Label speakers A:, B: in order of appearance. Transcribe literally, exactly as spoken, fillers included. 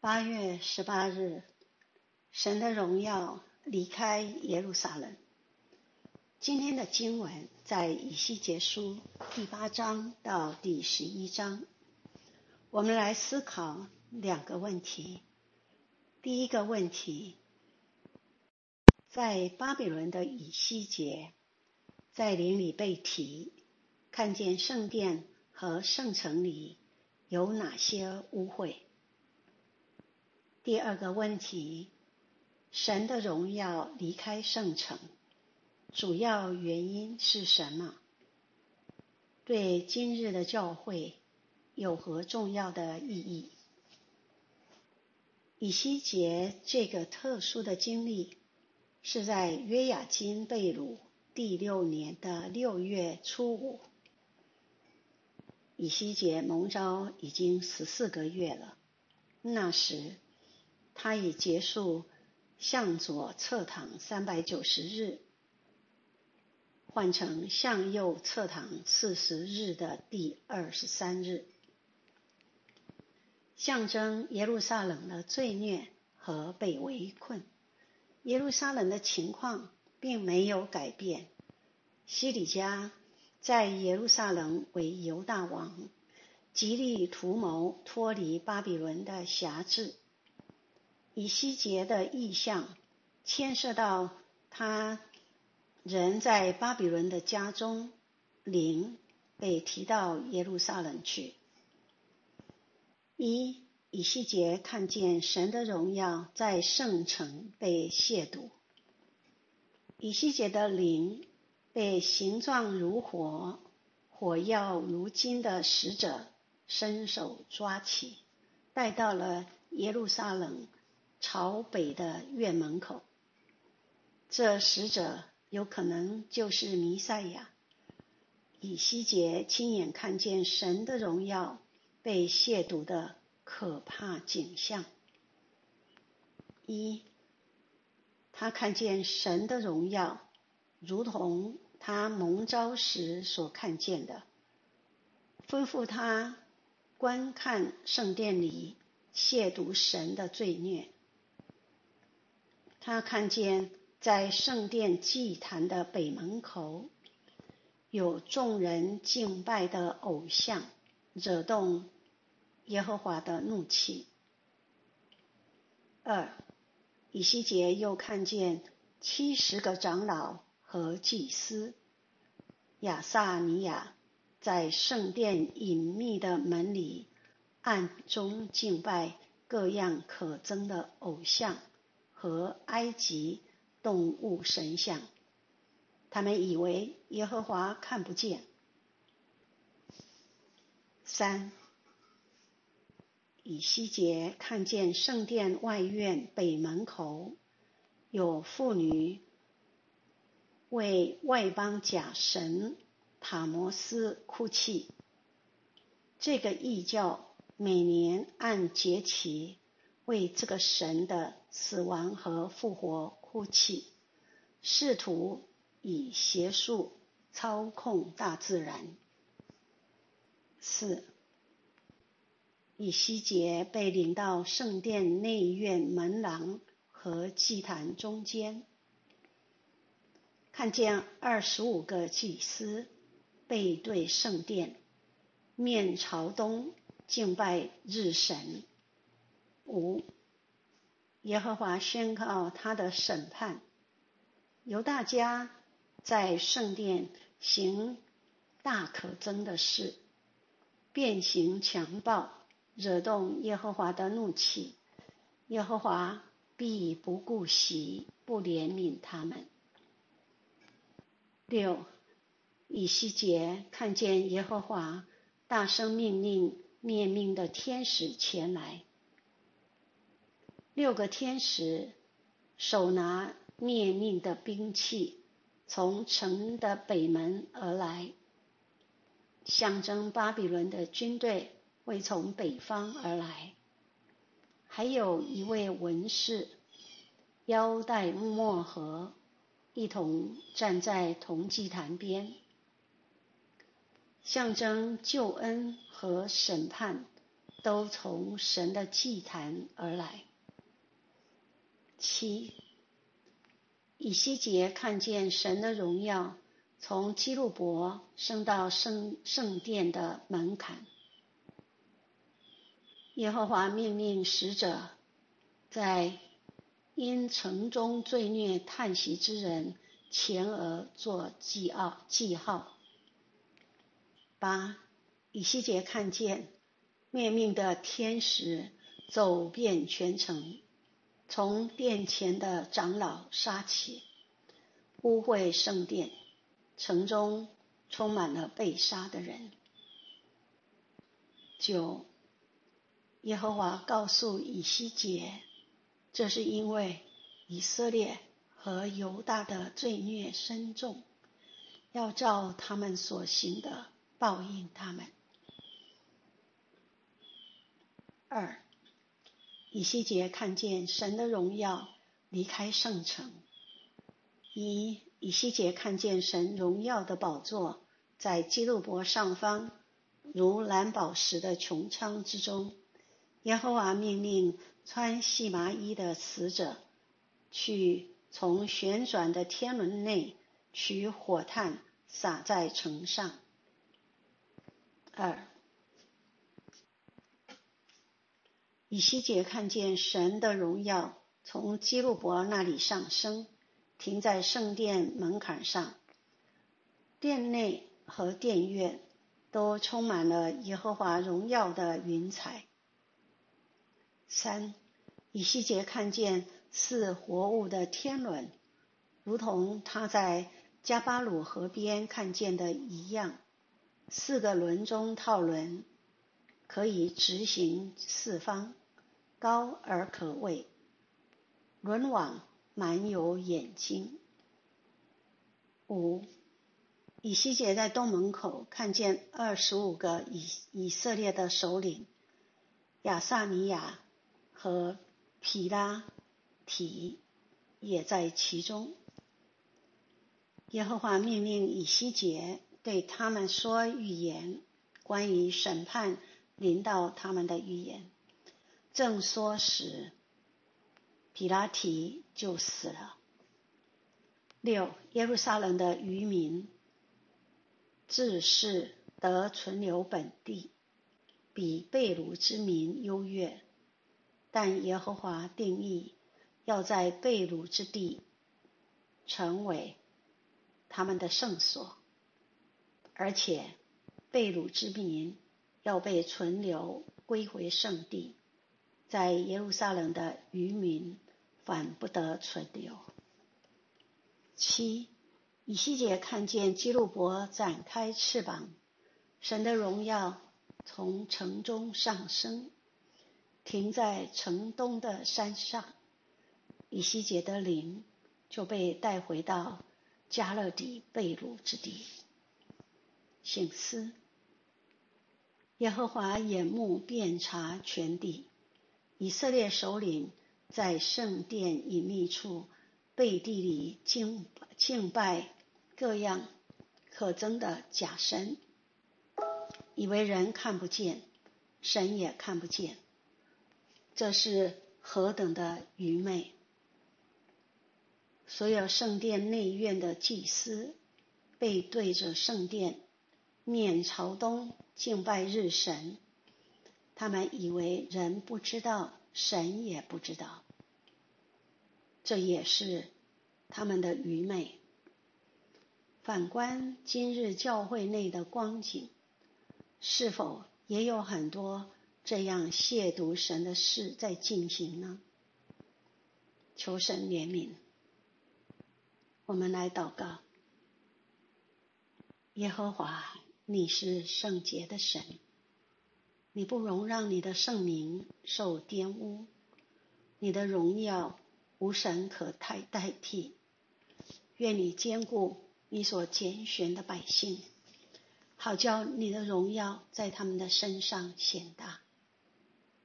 A: 八月十八日，神的荣耀离开耶路撒冷。今天的经文在以西结书第八章到第十一章。我们来思考两个问题。第一个问题，在巴比伦的以西结在灵里被提，看见圣殿和圣城里有哪些污秽？第二个问题，神的荣耀离开圣城，主要原因是什么？对今日的教会有何重要的意义？以西结这个特殊的经历是在约雅斤被掳第六年的六月初五。以西结蒙召已经十四个月了，那时他已结束向左侧躺三百九十日，换成向右侧躺四十日的第二十三日，象征耶路撒冷的罪孽和被围困。耶路撒冷的情况并没有改变，希里家在耶路撒冷为犹大王，极力图谋脱离巴比伦的辖制。以西结的意象牵涉到他人在巴比伦的家中，灵被提到耶路撒冷去。一，以西结看见神的荣耀在圣城被亵渎。以西结的灵被形状如火、火药如金的使者伸手抓起，带到了耶路撒冷朝北的院门口。这使者有可能就是弥赛亚。以西结亲眼看见神的荣耀被亵渎的可怕景象。一，他看见神的荣耀如同他蒙召时所看见的，吩咐他观看圣殿里亵渎神的罪孽。他看见在圣殿祭坛的北门口有众人敬拜的偶像，惹动耶和华的怒气。二，以西结又看见七十个长老和祭司亚撒尼亚在圣殿隐秘的门里暗中敬拜各样可憎的偶像和埃及动物神像，他们以为耶和华看不见。三，以西结看见圣殿外院北门口有妇女为外邦假神塔摩斯哭泣。这个异教每年按节期为这个神的死亡和复活哭泣，试图以邪术操控大自然。四，以西结被领到圣殿内院门廊和祭坛中间，看见二十五个祭司背对圣殿，面朝东敬拜日神。五，耶和华宣告他的审判。犹大家在圣殿行大可憎的事，变行强暴，惹动耶和华的怒气，耶和华必不顾惜，不怜悯他们。六，以西结看见耶和华大声命令灭命的天使前来。六个天使手拿灭命的兵器，从城的北门而来，象征巴比伦的军队会从北方而来。还有一位文士腰带墨盒，一同站在铜祭坛边，象征救恩和审判都从神的祭坛而来。七，以西结看见神的荣耀从基路伯升到圣圣殿的门槛。耶和华命令使者在因城中罪孽叹息之人前额做记号记号。八，以西结看见灭命的天使走遍全城，从殿前的长老杀起，污秽圣殿，城中充满了被杀的人。九，耶和华告诉以西结，这是因为以色列和犹大的罪孽深重，要照他们所行的报应他们。二，以西结看见神的荣耀离开圣城。一，以西结看见神荣耀的宝座在基路伯上方，如蓝宝石的穹苍之中。耶和华命令穿细麻衣的使者去从旋转的天轮内取火炭撒在城上。二，以西结看见神的荣耀从基路伯那里上升，停在圣殿门槛上，殿内和殿院都充满了耶和华荣耀的云彩。三，以西结看见似活物的天轮，如同他在加巴鲁河边看见的一样，四个轮中套轮，可以直行四方，高而可畏，轮网满有眼睛。五，以西结在东门口看见二十五个以以色列的首领亚撒尼亚和毗拉提也在其中。耶和华命令以西结对他们说预言，关于审判临到他们的预言。正说时，毗拉提就死了。六，耶路撒冷的渔民自是得存留本地，比被掳之民优越，但耶和华定义要在被掳之地成为他们的圣所，而且被掳之民要被存留归回圣地，在耶路撒冷的渔民反不得存留。七，以西结看见基路伯展开翅膀，神的荣耀从城中上升，停在城东的山上，以西结的灵就被带回到加勒底被掳之地。醒思，耶和华眼目遍察全地，以色列首领在圣殿隐秘处背地里敬敬拜各样可憎的假神，以为人看不见，神也看不见，这是何等的愚昧！所有圣殿内院的祭司背对着圣殿，面朝东敬拜日神，他们以为人不知道，神也不知道，这也是他们的愚昧。反观今日教会内的光景，是否也有很多这样亵渎神的事在进行呢？求神怜悯。我们来祷告。耶和华，你是圣洁的神，你不容让你的圣名受玷污，你的荣耀无神可代代替。愿你坚固你所拣选的百姓，好叫你的荣耀在他们的身上显大。